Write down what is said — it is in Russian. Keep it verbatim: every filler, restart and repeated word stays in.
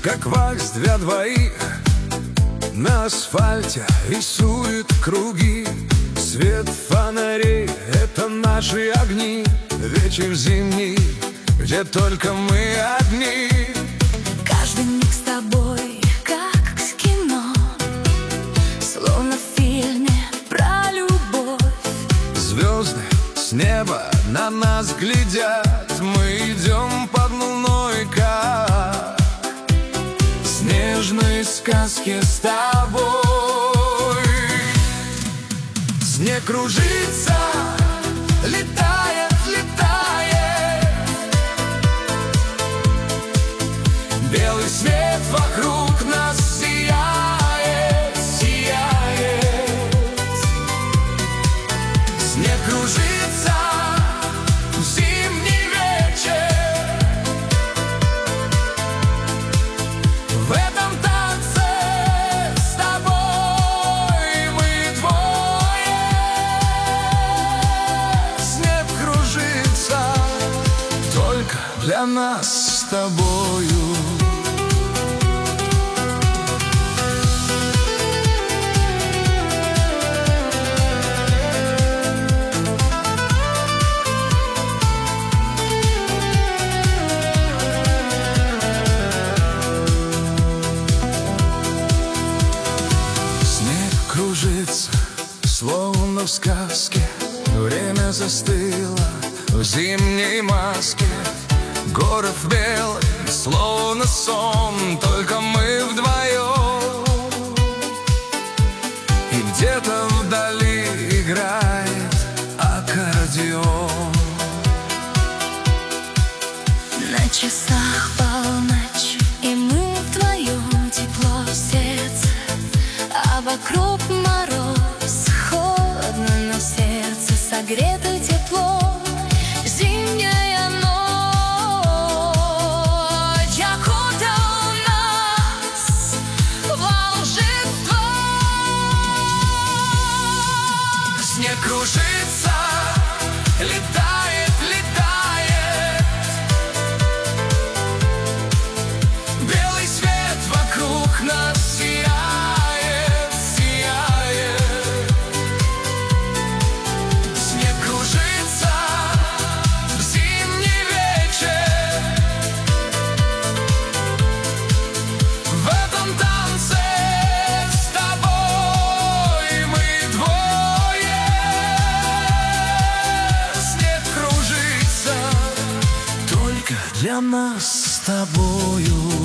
как вальс для двоих. На асфальте рисует круги, свет фонарей — это наши огни. Вечер зимний, где только мы одни. Каждый миг с тобой, как в кино, словно в фильме про любовь. Звезды с неба на нас глядят, мы идем под луной, как в снежной сказке с тобой. Снег кружится, летает, летает, белый свет вокруг нас сияет, сияет. Снег кружится в зимний вечер, в этом танце с тобой мы двое. Снег кружится только для нас с тобою. Кружится, словно в сказке, время застыло в зимней маске. Город белый, словно сон, только мы вдвоем. И где-то вдали играет аккордеон. На часах полночь, и мы вдвоем, тепло в сердце, а вокруг мороз, холодно, но в сердце согрето тепло. Зимняя ночь окутала нас волшебство. Снег кружится, летает, летает, белый свет вокруг нас сияет. Для нас с тобою.